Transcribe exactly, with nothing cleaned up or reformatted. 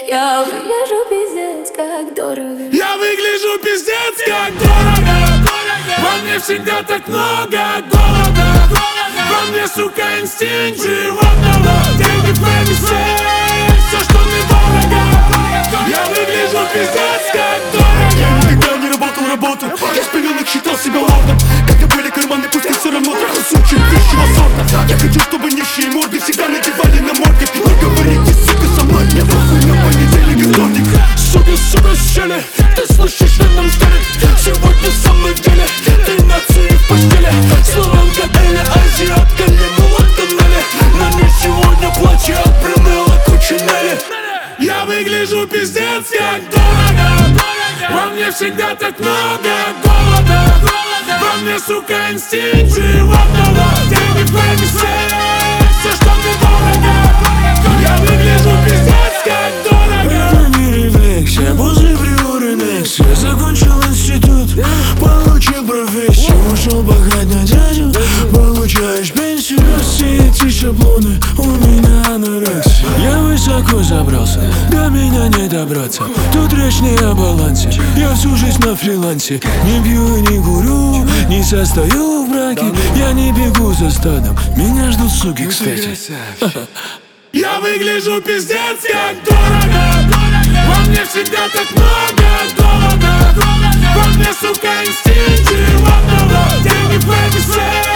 Я выгляжу пиздец, как дорого. Я выгляжу пиздец, как дорого. Во мне всегда так много голода. Во мне, сука, инстинкт животного. Деньги, фэми, секс, все, что мне дорого. Я выгляжу пиздец, как дорого. Я никогда не работал работу. Я с пеленок считал себя лордом. Когда были карманы пусты, все равно трахал сучек высшего сорта. Я хочу, чтобы нищие морды всегда надевали на морды. Но говорите, сука, со мной мне похуй на понедельник и вторник. Сука, сука, щели, ты слышишь в этом стиле. Сегодня в самом деле ты нации в постели. Славянка или азиатка, не мулатка Нелли. На мне сегодня платье от Брюнелла Кучинелли. Я выгляжу пиздец, как дорого. Во мне всегда так много голода. Во мне, сука, инстинкт животного. Деньги, фэми, секс, все, что мне дорого. Я выгляжу пиздец, как дорого. Это не рефлексия, после приоры Некс. Я закончил институт, получил профессию. Ушел пахать на дядю, получаешь пенсию. Все эти шаблоны у меня анорексия. Я высоко забрался, до меня не добраться. Тут речь не о балансе, я всю жизнь на фрилансе. Не пью и не курю, не состою в браке. Я не бегу за стадом, меня ждут суки, кстати. Я выгляжу пиздец, как дорого. Во мне всегда так много голода. Во мне, сука, инстинкт животного. Деньги, фэми, секс.